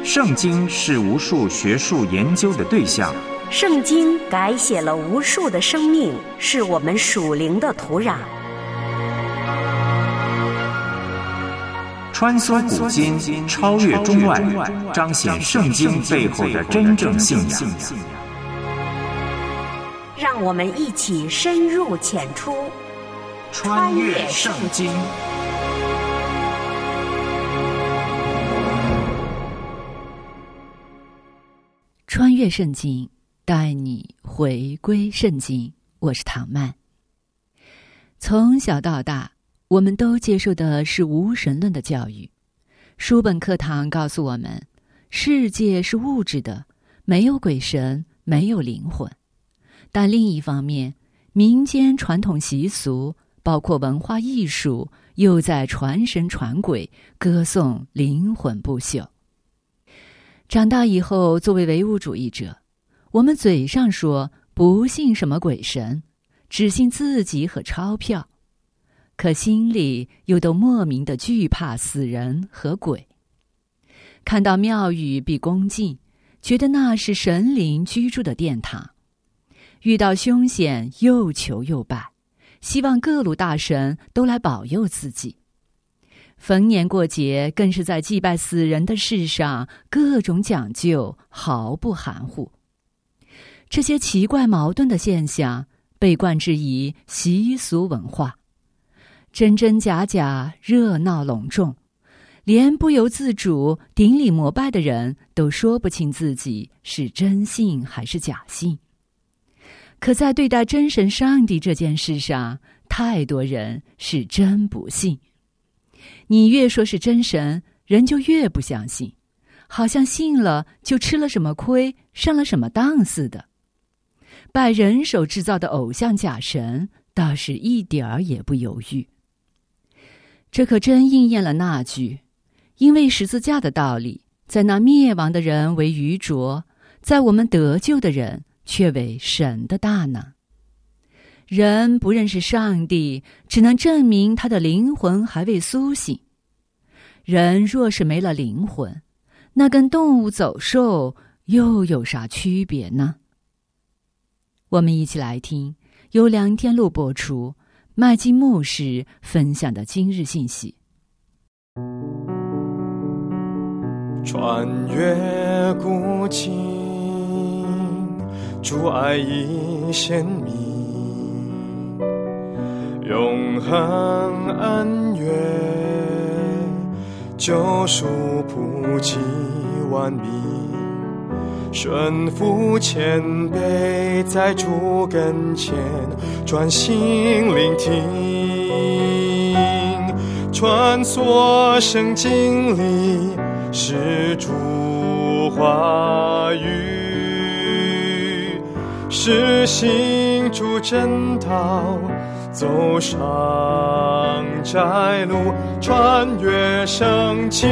圣经是无数学术研究的对象， 圣经改写了无数的生命，是我们属灵的土壤。 穿梭古今，超越中外，彰显圣经背后的真正信仰。 让我们一起深入浅出， 穿越圣经。 穿越圣经，带你回归圣经。我是唐曼。从小到大，我们都接受的是无神论的教育。书本课堂告诉我们，世界是物质的，没有鬼神，没有灵魂。但另一方面，民间传统习俗，包括文化艺术，又在传神传鬼，歌颂灵魂不朽。长大以后，作为唯物主义者，我们嘴上说不信什么鬼神，只信自己和钞票，可心里又都莫名的惧怕死人和鬼。看到庙宇必恭敬，觉得那是神灵居住的殿堂。遇到凶险又求又拜，希望各路大神都来保佑自己。逢年过节更是在祭拜死人的事上各种讲究，毫不含糊。这些奇怪矛盾的现象被冠之以习俗文化，真真假假，热闹隆重，连不由自主顶礼膜拜的人都说不清自己是真信还是假信。可在对待真神上帝这件事上，太多人是真不信。你越说是真神，人就越不相信，好像信了就吃了什么亏，上了什么当似的。拜人手制造的偶像假神，倒是一点儿也不犹豫。这可真应验了那句：因为十字架的道理，在那灭亡的人为愚拙，在我们得救的人却为神的大能。人不认识上帝，只能证明他的灵魂还未苏醒。人若是没了灵魂，那跟动物走兽又有啥区别呢？我们一起来听由梁天禄播出，麦基牧师分享的今日信息。 穿越古今，主爱已显明，永恒恩怨，救赎普及万民，顺服谦卑，在主跟前专心聆听，穿梭圣经里是主话语，是行主真道，走上窄路，穿越圣经。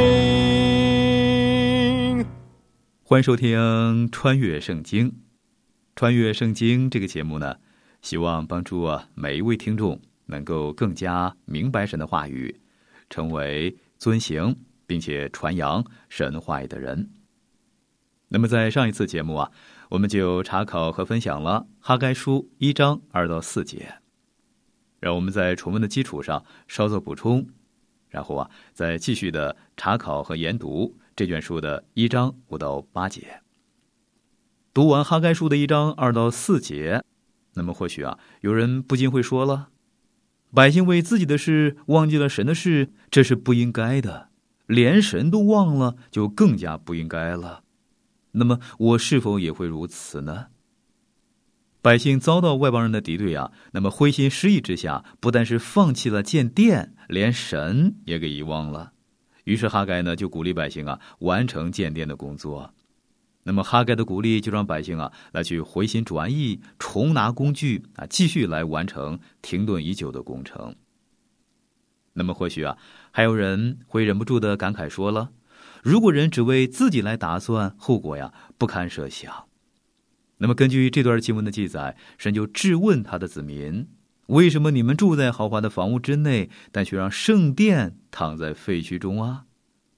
欢迎收听《穿越圣经》。穿越圣经这个节目呢，希望帮助每一位听众能够更加明白神的话语，成为遵行并且传扬神话语的人。那么在上一次节目我们就查考和分享了哈该书1章2到4节。让我们在重温的基础上稍作补充，然后再继续的查考和研读这卷书的1章5到8节。读完哈该书的1章2到4节，那么或许有人不禁会说了，百姓为自己的事忘记了神的事，这是不应该的，连神都忘了，就更加不应该了。那么我是否也会如此呢？百姓遭到外邦人的敌对那么灰心失意之下，不但是放弃了建殿，连神也给遗忘了。于是哈该呢就鼓励百姓完成建殿的工作。那么哈该的鼓励就让百姓来去回心转意，重拿工具继续来完成停顿已久的工程。那么或许还有人会忍不住的感慨说了，如果人只为自己来打算，后果不堪设想。那么根据这段经文的记载，神就质问他的子民，为什么你们住在豪华的房屋之内，但却让圣殿躺在废墟中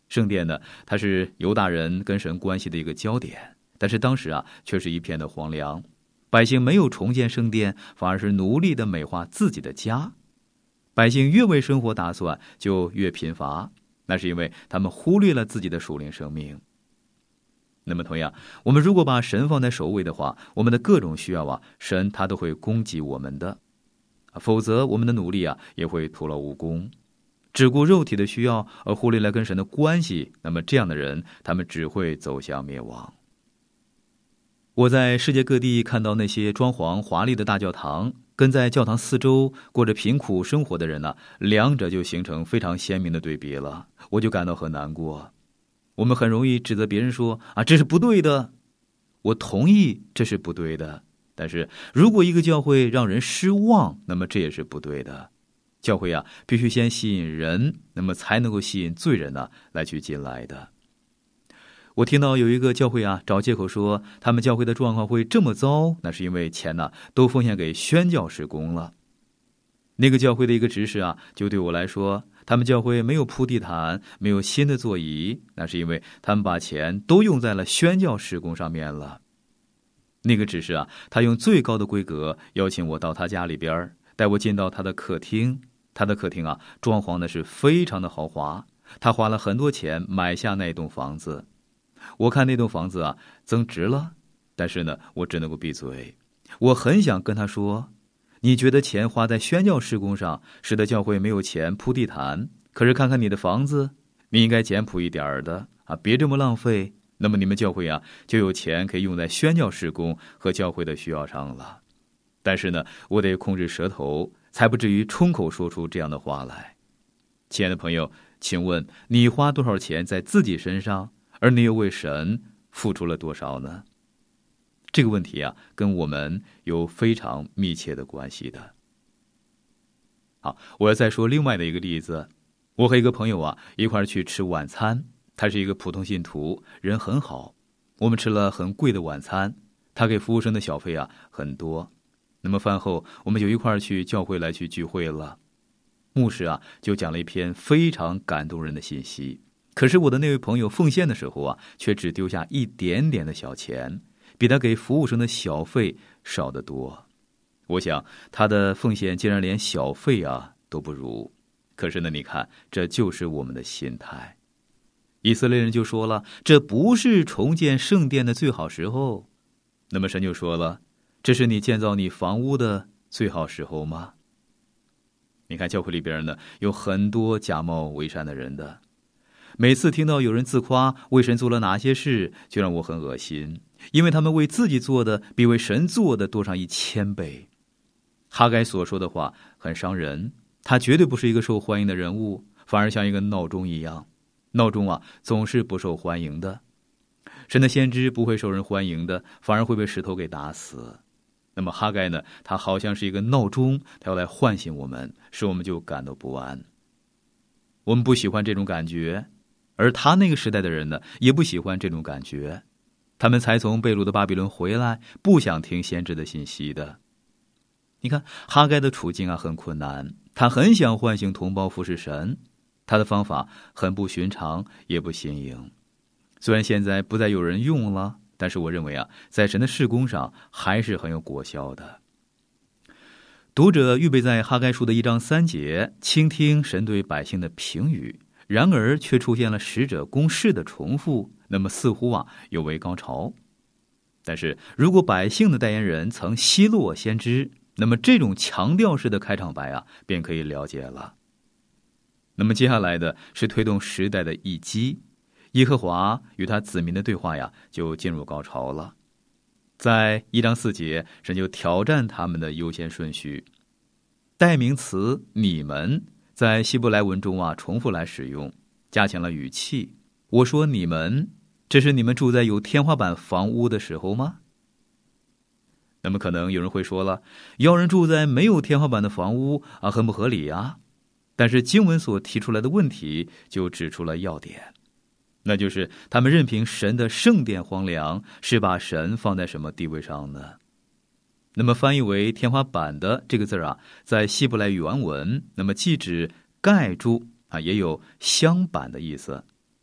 圣殿呢，它是犹大人跟神关系的一个焦点，但是当时却是一片的荒凉，百姓没有重建圣殿，反而是努力的美化自己的家。百姓越为生活打算，就越贫乏，那是因为他们忽略了自己的属灵生命。那么同样，我们如果把神放在首位的话，我们的各种需要神他都会供给我们的，否则我们的努力也会徒劳无功。只顾肉体的需要而忽略了跟神的关系，那么这样的人，他们只会走向灭亡。我在世界各地看到那些装潢华丽的大教堂，跟在教堂四周过着贫苦生活的人两者就形成非常鲜明的对比了，我就感到很难过。我们很容易指责别人说这是不对的，我同意这是不对的，但是如果一个教会让人失望，那么这也是不对的。教会必须先吸引人，那么才能够吸引罪人来去进来的。我听到有一个教会找借口说他们教会的状况会这么糟，那是因为钱都奉献给宣教事工了。那个教会的一个执事就对我来说，他们教会没有铺地毯，没有新的座椅，那是因为他们把钱都用在了宣教事工上面了。那个执事他用最高的规格邀请我到他家里边，带我进到他的客厅。他的客厅装潢的是非常的豪华，他花了很多钱买下那栋房子。我看那栋房子增值了，但是呢，我只能够闭嘴。我很想跟他说，你觉得钱花在宣教事工上，使得教会没有钱铺地毯，可是看看你的房子，你应该简朴一点的别这么浪费，那么你们教会就有钱可以用在宣教事工和教会的需要上了。但是呢，我得控制舌头，才不至于冲口说出这样的话来。亲爱的朋友，请问你花多少钱在自己身上，而你又为神付出了多少呢？这个问题跟我们有非常密切的关系的。好，我要再说另外的一个例子。我和一个朋友一块去吃晚餐，他是一个普通信徒，人很好。我们吃了很贵的晚餐，他给服务生的小费很多。那么饭后我们就一块去教会来去聚会了。牧师就讲了一篇非常感动人的信息。可是我的那位朋友奉献的时候却只丢下一点点的小钱，比他给服务生的小费少得多。我想他的奉献竟然连小费都不如。可是呢，你看，这就是我们的心态。以色列人就说了，这不是重建圣殿的最好时候。那么神就说了，这是你建造你房屋的最好时候吗？你看教会里边呢，有很多假冒伪善的人的。每次听到有人自夸为神做了哪些事，就让我很恶心，因为他们为自己做的比为神做的多上1000倍。哈该所说的话很伤人，他绝对不是一个受欢迎的人物，反而像一个闹钟一样。闹钟总是不受欢迎的。神的先知不会受人欢迎的，反而会被石头给打死。那么哈该呢，他好像是一个闹钟，他要来唤醒我们，使我们就感到不安。我们不喜欢这种感觉，而他那个时代的人呢，也不喜欢这种感觉。他们才从被掳的巴比伦回来，不想听先知的信息的。你看哈该的处境很困难，他很想唤醒同胞服侍神，他的方法很不寻常，也不新颖。虽然现在不再有人用了，但是我认为在神的事工上还是很有果效的。读者预备在哈该书的1章3节倾听神对百姓的评语，然而却出现了使者公事的重复，那么似乎有违高潮。但是如果百姓的代言人曾奚落先知，那么这种强调式的开场白便可以了解了。那么接下来的是推动时代的一击，耶和华与他子民的对话就进入高潮了。在1章4节，神就挑战他们的优先顺序。代名词你们在希伯来文中重复来使用，加强了语气。我说你们，这是你们住在有天花板房屋的时候吗？那么可能有人会说了，要人住在没有天花板的房屋很不合理但是经文所提出来的问题就指出了要点，那就是他们任凭神的圣殿荒凉，是把神放在什么地位上呢？那么翻译为天花板的这个字在希伯来原文，那么既指盖住也有镶板的意思。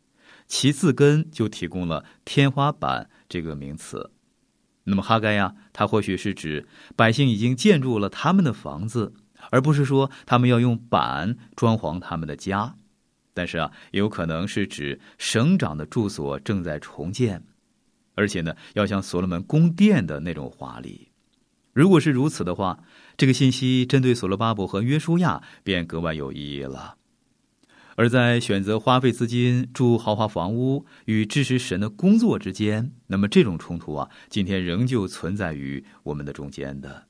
其字根就提供了天花板这个名词。那么哈该呀，他或许是指百姓已经建筑了他们的房子，而不是说他们要用板装潢他们的家。但是也有可能是指省长的住所正在重建，而且呢，要像所罗门宫殿的那种华丽。如果是如此的话，这个信息针对所罗巴伯和约书亚便格外有意义了。而在选择花费资金住豪华房屋与支持神的工作之间，那么这种冲突今天仍旧存在于我们的中间的。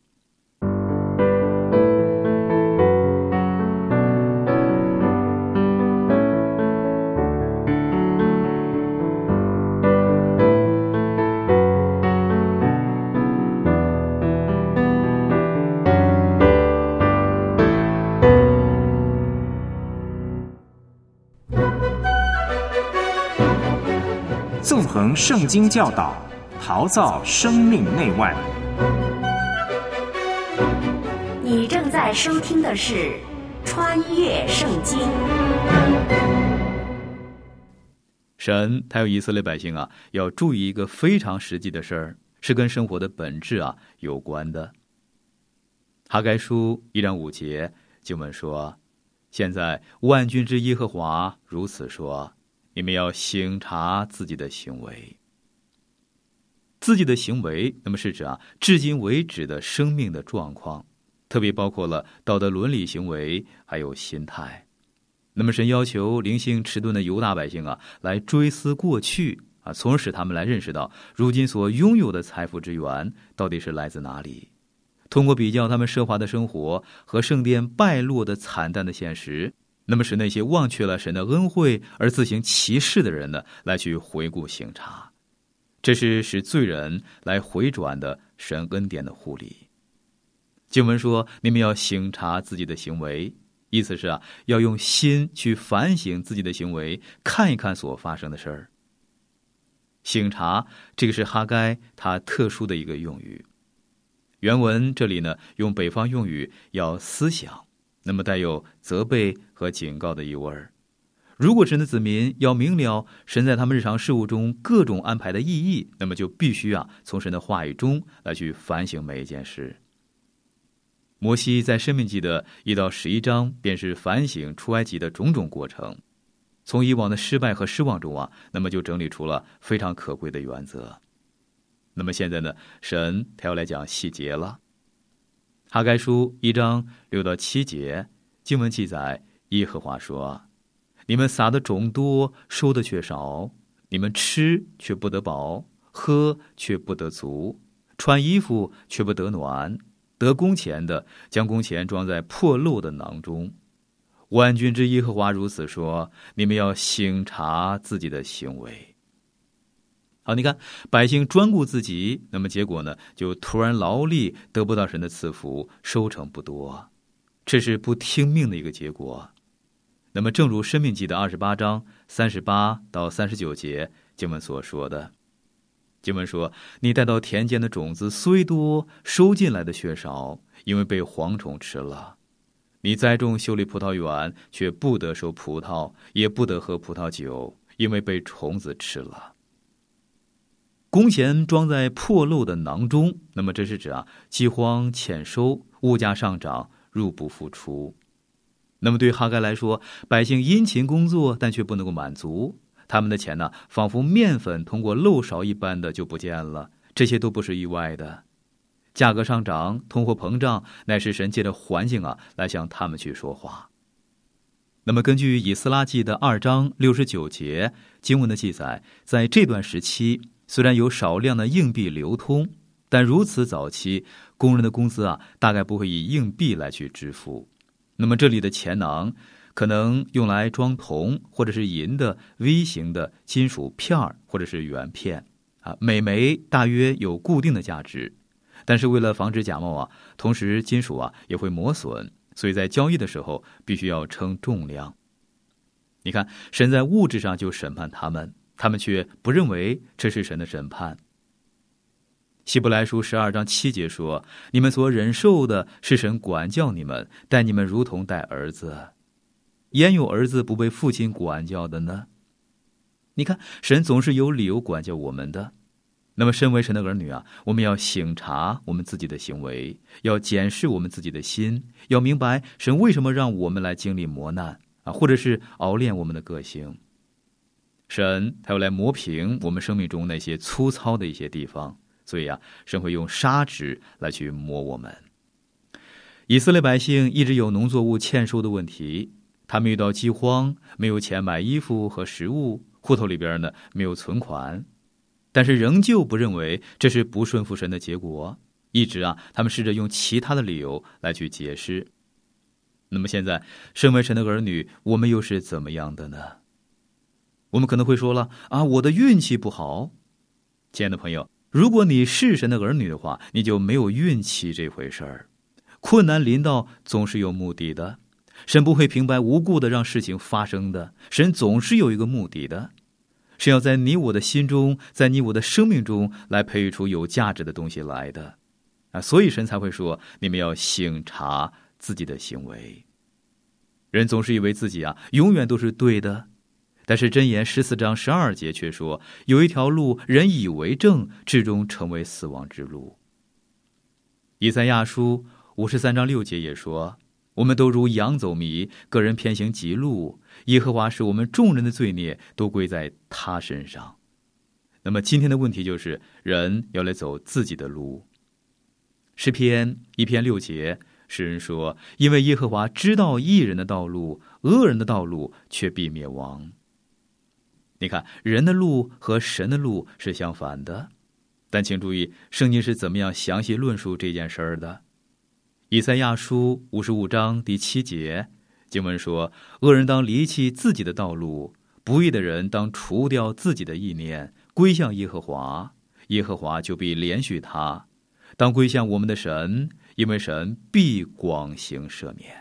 纵横圣经教导，陶造生命内外。 你正在收听的是《穿越圣经》。 神他要以色列百姓要注意一个非常实际的事儿，是跟生活的本质有关的。哈该书1章5节经文说：现在万军之耶和华如此说，你们要省察自己的行为。自己的行为，那么是指至今为止的生命的状况，特别包括了道德伦理行为，还有心态。那么神要求灵性迟钝的犹大百姓来追思过去从而使他们来认识到如今所拥有的财富之源到底是来自哪里。通过比较他们奢华的生活和圣殿败落的惨淡的现实，那么使那些忘却了神的恩惠而自行其事的人来去回顾省察。这是使罪人来回转的神恩典的护理。经文说，你们要省察自己的行为，意思是要用心去反省自己的行为，看一看所发生的事儿。省察，这个是哈该他特殊的一个用语。原文这里呢，用北方用语要思想，那么带有责备和警告的意味儿。如果神的子民要明了神在他们日常事务中各种安排的意义，那么就必须从神的话语中来去反省每一件事。摩西在申命记的1到11章便是反省出埃及的种种过程，从以往的失败和失望中那么就整理出了非常可贵的原则。那么现在呢，神他要来讲细节了。哈该书1章6到7节经文记载，耶和华说：你们撒的种多，收的却少，你们吃却不得饱，喝却不得足，穿衣服却不得暖，得工钱的将工钱装在破漏的囊中。万军之耶和华如此说，你们要省察自己的行为。好，你看百姓专顾自己，那么结果呢，就突然劳力得不到神的赐福，收成不多，这是不听命的一个结果。那么正如申命记的28章38到39节经文所说的，经文说，你带到田间的种子虽多，收进来的却少，因为被蝗虫吃了。你栽种修理葡萄园，却不得收葡萄，也不得喝葡萄酒，因为被虫子吃了。工钱装在破漏的囊中，那么这是指饥荒欠收，物价上涨，入不敷出。那么对哈该来说，百姓殷勤工作，但却不能够满足，他们的钱呢，仿佛面粉通过漏勺一般的就不见了，这些都不是意外的。价格上涨，通货膨胀，乃是神借着环境来向他们去说话。那么根据以斯拉记的2章69节经文的记载，在这段时期虽然有少量的硬币流通，但如此早期工人的工资大概不会以硬币来去支付。那么这里的钱囊可能用来装铜或者是银的 V 型的金属片或者是圆片每枚大约有固定的价值，但是为了防止假冒同时金属也会磨损，所以在交易的时候必须要称重量。你看，神在物质上就审判他们，他们却不认为这是神的审判。希伯来书12章7节说，你们所忍受的是神管教你们，待你们如同待儿子。焉有儿子不被父亲管教的呢？ 你看，神总是有理由管教我们的。那么身为神的儿女啊，我们要省察我们自己的行为，要检视我们自己的心，要明白神为什么让我们来经历磨难啊，或者是熬炼我们的个性。神他要来磨平我们生命中那些粗糙的一些地方，所以啊，神会用砂纸来去磨我们。以色列百姓一直有农作物欠收的问题，他们遇到饥荒，没有钱买衣服和食物，户头里边呢没有存款，但是仍旧不认为这是不顺服神的结果，一直啊，他们试着用其他的理由来去解释。那么现在，身为神的儿女，我们又是怎么样的呢？我们可能会说了啊，我的运气不好。亲爱的朋友，如果你是神的儿女的话，你就没有运气这回事儿。困难临到总是有目的的，神不会平白无故的让事情发生的，神总是有一个目的的，是要在你我的心中，在你我的生命中来培育出有价值的东西来的啊，所以神才会说，你们要省察自己的行为。人总是以为自己啊永远都是对的，但是箴言14章12节却说，有一条路人以为正，至终成为死亡之路。以赛亚书53章6节也说，我们都如羊走迷，个人偏行己路，耶和华使我们众人的罪孽都归在他身上。那么今天的问题就是，人要来走自己的路。诗篇1篇6节，诗人说，因为耶和华知道义人的道路，恶人的道路却必灭亡。你看，人的路和神的路是相反的，但请注意，圣经是怎么样详细论述这件事儿的。以赛亚书55章第7节，经文说，恶人当离弃自己的道路，不义的人当除掉自己的意念，归向耶和华，耶和华就必怜恤他。当归向我们的神，因为神必广行赦免。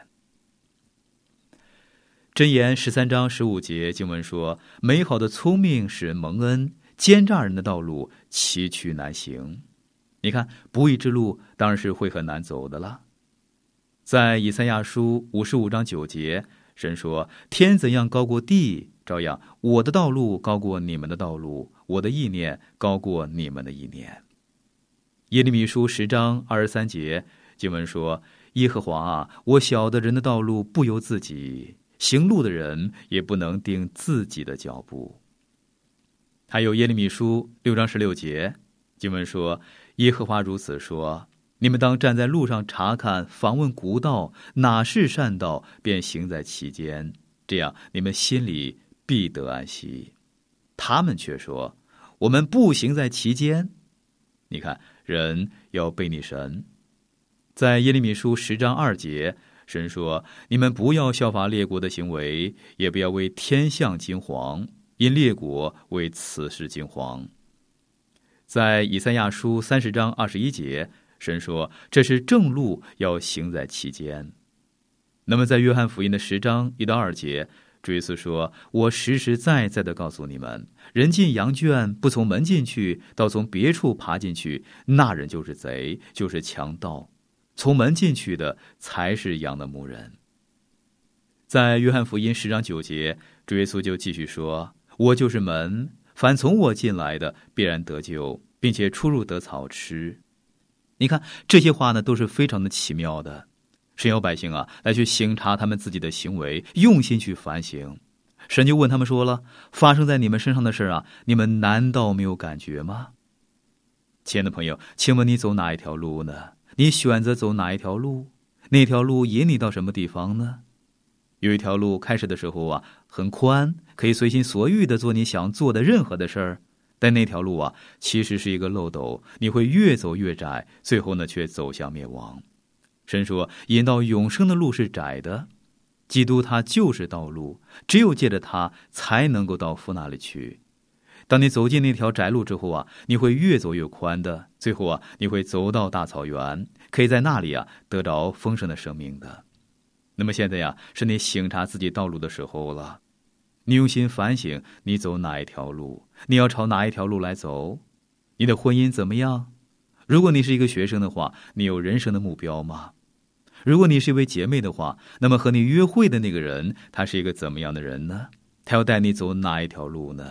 箴言13章15节，经文说，美好的聪明使人蒙恩，奸诈人的道路崎岖难行。你看，不义之路当然是会很难走的了。在以赛亚书55章9节，神说，天怎样高过地，照样我的道路高过你们的道路，我的意念高过你们的意念。耶利米书10章23节，经文说，耶和华啊，我晓得人的道路不由自己，行路的人也不能定自己的脚步。还有耶利米书6章16节，经文说，耶和华如此说，你们当站在路上查看，访问古道，哪是善道，便行在其间，这样你们心里必得安息。他们却说，我们不行在其间。你看，人要背逆神。在耶利米书10章2节，神说，你们不要效法列国的行为，也不要为天象惊惶，因列国为此事惊惶。在以赛亚书30章21节，神说，这是正路，要行在其间。那么在约翰福音的10章1到2节，主耶稣说，我实实在在地告诉你们，人进羊圈不从门进去，倒从别处爬进去，那人就是贼，就是强盗。从门进去的才是羊的牧人。在约翰福音10章9节，主耶稣就继续说，我就是门，凡从我进来的必然得救，并且出入得草吃。你看，这些话呢都是非常的奇妙的。神要百姓啊来去省察他们自己的行为，用心去反省。神就问他们说了，发生在你们身上的事啊，你们难道没有感觉吗？亲爱的朋友，请问你走哪一条路呢？你选择走哪一条路？那条路引你到什么地方呢？有一条路开始的时候啊很宽，可以随心所欲地做你想做的任何的事儿，但那条路啊其实是一个漏斗，你会越走越窄，最后呢却走向灭亡。神说，引到永生的路是窄的，基督他就是道路，只有借着他才能够到父那里去。当你走进那条窄路之后啊，你会越走越宽的，最后啊你会走到大草原，可以在那里啊得着丰盛的生命的。那么现在呀，是你省察自己道路的时候了。你用心反省，你走哪一条路，你要朝哪一条路来走。你的婚姻怎么样？如果你是一个学生的话，你有人生的目标吗？如果你是一位姐妹的话，那么和你约会的那个人，他是一个怎么样的人呢？他要带你走哪一条路呢？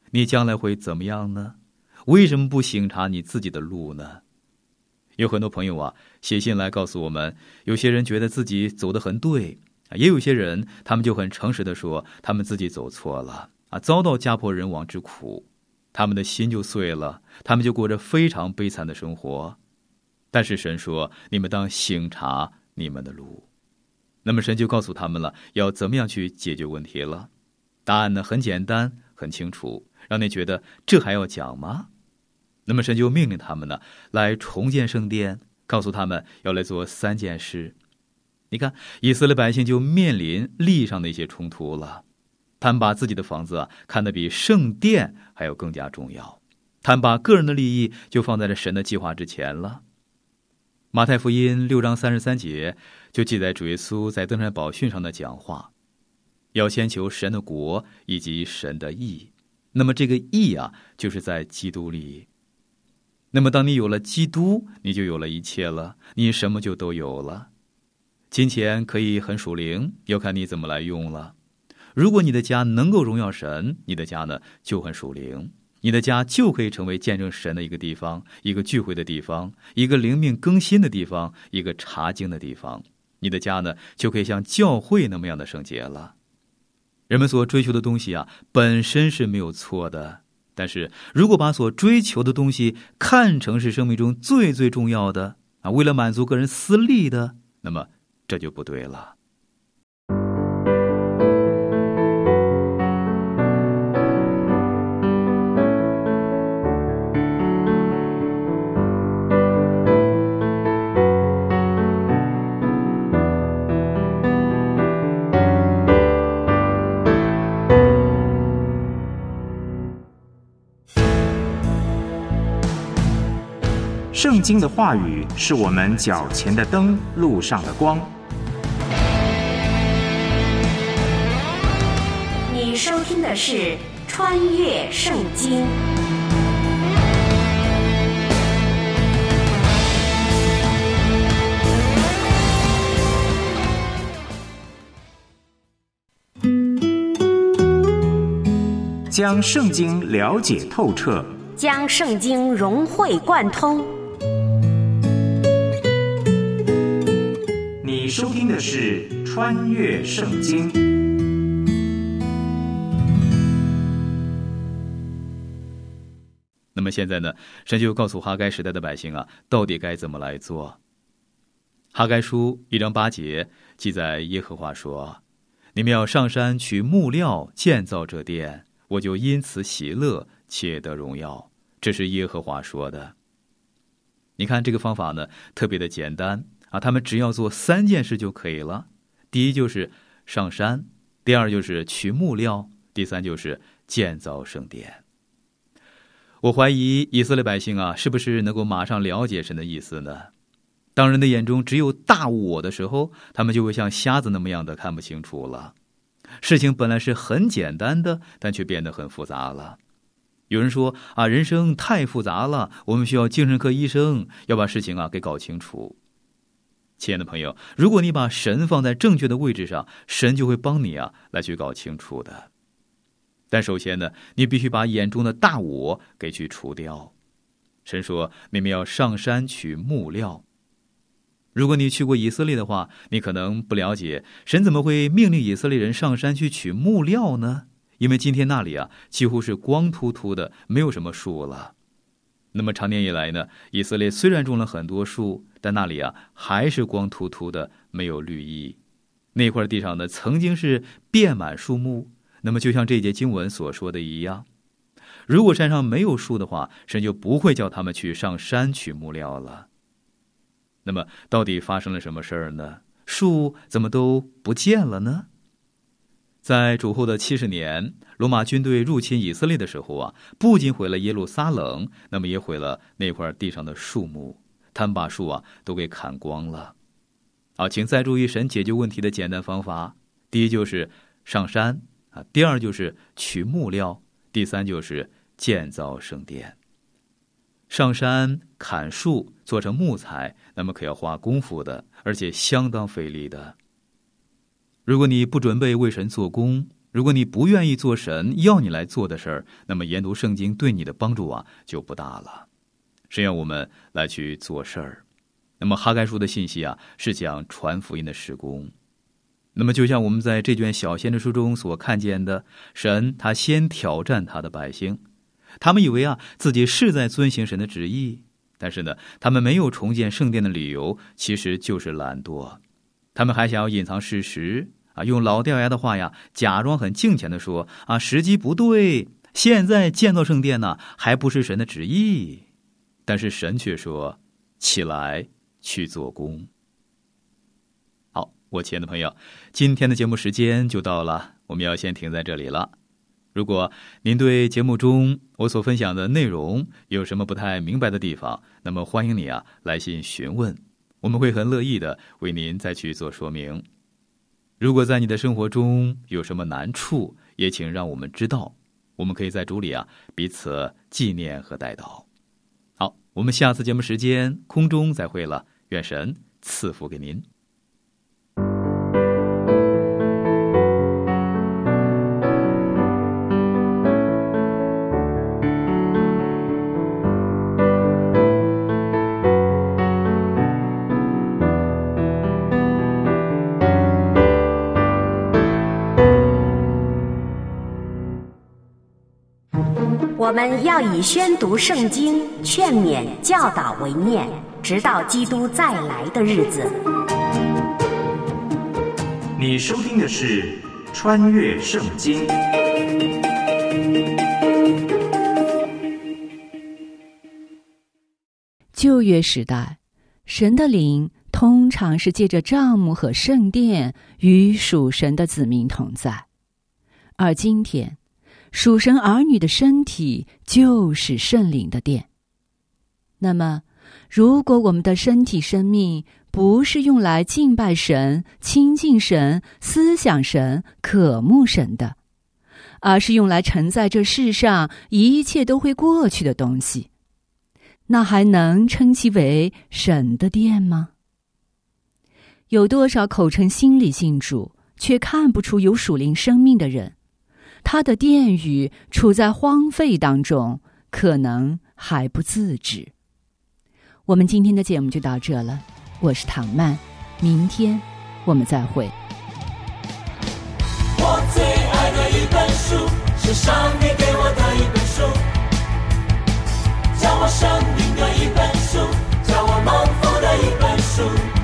你将来会怎么样呢？为什么不省察你自己的路呢？有很多朋友啊，写信来告诉我们，有些人觉得自己走得很对，也有些人他们就很诚实地说，他们自己走错了遭到家破人亡之苦，他们的心就碎了，他们就过着非常悲惨的生活。但是神说，你们当省察你们的路。那么神就告诉他们了，要怎么样去解决问题了。答案呢很简单很清楚，让你觉得这还要讲吗？那么神就命令他们呢来重建圣殿，告诉他们要来做3件事。你看，以色列百姓就面临利益上的一些冲突了。他们把自己的房子看得比圣殿还要更加重要，他们把个人的利益就放在了神的计划之前了。马太福音6章33节就记载主耶稣在登山宝训上的讲话，要先求神的国以及神的义。那么这个义就是在基督里。那么当你有了基督，你就有了一切了，你什么就都有了。金钱可以很属灵，要看你怎么来用了。如果你的家能够荣耀神，你的家呢就很属灵，你的家就可以成为见证神的一个地方，一个聚会的地方，一个灵命更新的地方，一个查经的地方。你的家呢就可以像教会那么样的圣洁了。人们所追求的东西本身是没有错的，但是如果把所追求的东西看成是生命中最最重要的为了满足个人私利的，那么这就不对了。 圣经的话语是我们脚前的灯，路上的光。 你收听的是《穿越圣经》。 将圣经了解透彻， 将圣经融会贯通。 你收听的是《穿越圣经》。 那么现在呢，神就告诉哈该时代的百姓到底该怎么来做。哈该书1章8节记载，耶和华说：你们要上山取木料建造这殿，我就因此喜乐，且得荣耀。这是耶和华说的。你看这个方法呢特别的简单他们只要做3件事就可以了。第一就是上山，第二就是取木料，第三就是建造圣殿。我怀疑以色列百姓是不是能够马上了解神的意思呢？当人的眼中只有大我的时候，他们就会像瞎子那么样的看不清楚了。事情本来是很简单的，但却变得很复杂了。有人说人生太复杂了，我们需要精神科医生，要把事情给搞清楚。亲爱的朋友，如果你把神放在正确的位置上，神就会帮你来去搞清楚的。但首先呢，你必须把眼中的大我给去除掉。神说你们要上山取木料。如果你去过以色列的话，你可能不了解神怎么会命令以色列人上山去取木料呢？因为今天那里几乎是光秃秃的，没有什么树了。那么长年以来呢，以色列虽然种了很多树，但那里还是光秃秃的，没有绿意。那块地上呢曾经是遍满树木。那么就像这节经文所说的一样，如果山上没有树的话，神就不会叫他们去上山取木料了。那么到底发生了什么事儿呢？树怎么都不见了呢？在主后的70年，罗马军队入侵以色列的时候不仅毁了耶路撒冷，那么也毁了那块地上的树木，他们把树都给砍光了。请再注意神解决问题的简单方法。第一就是上山，第二就是取木料，第三就是建造圣殿。上山砍树做成木材，那么可要花功夫的，而且相当费力的。如果你不准备为神做工， 如果你不愿意做神要你来做的事儿，那么研读圣经对你的帮助就不大了。神要我们来去做事儿。那么哈该书的信息是讲传福音的事工。那么就像我们在这卷小先知书中所看见的，神他先挑战他的百姓，他们以为自己是在遵行神的旨意，但是呢，他们没有重建圣殿的理由其实就是懒惰。他们还想要隐藏事实用老掉牙的话假装很敬虔的说时机不对，现在建造圣殿还不是神的旨意。但是神却说，起来去做工。好，我亲爱的朋友，今天的节目时间就到了，我们要先停在这里了。如果您对节目中我所分享的内容有什么不太明白的地方，那么欢迎你来信询问，我们会很乐意的为您再去做说明。如果在你的生活中有什么难处，也请让我们知道，我们可以在主里彼此纪念和代祷。好，我们下次节目时间空中再会了，愿神赐福给您。 我们要以宣读圣经、劝勉、教导为念，直到基督再来的日子。 你收听的是《穿越圣经》。 旧约时代，神的灵通常是借着帐幕和圣殿与属神的子民同在，而今天属神儿女的身体就是圣灵的殿。那么，如果我们的身体生命不是用来敬拜神、亲近神、思想神、渴慕神的，而是用来承载这世上一切都会过去的东西，那还能称其为神的殿吗？有多少口称心里信主，却看不出有属灵生命的人，他的殿宇处在荒废当中，可能还不自知。我们今天的节目就到这了，我是唐曼，明天我们再会。 我最爱的一本书，是上帝给我的一本书，教我生命的一本书，教我蒙福的一本书。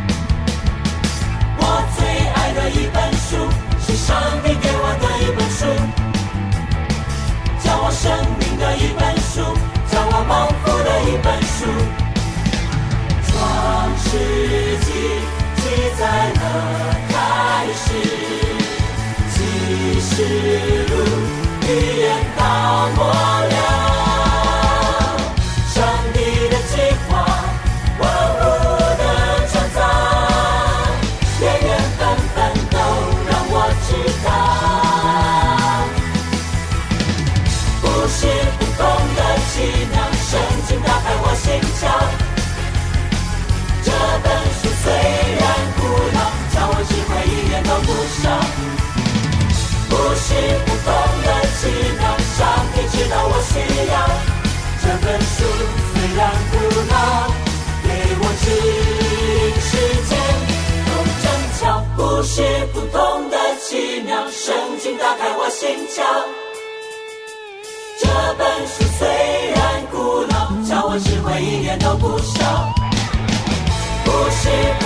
我最爱的一本书，是上帝给我的一本书，教我生命的一本书，教我蒙福的一本书。创世纪记载了开始，启示录预言到末了，上帝的计划万物的创造，原原本本都让我知道，不是不懂的奇妙，圣经打开我心窍。这本书虽然古老，教我智慧一点都不少，不是不懂的奇妙，上帝知道我需要。这本书虽然古老，给我指引世界都正巧，不是不懂的奇妙，圣经打开我心窍。这本书虽然古老，教我智慧一点都不少，不是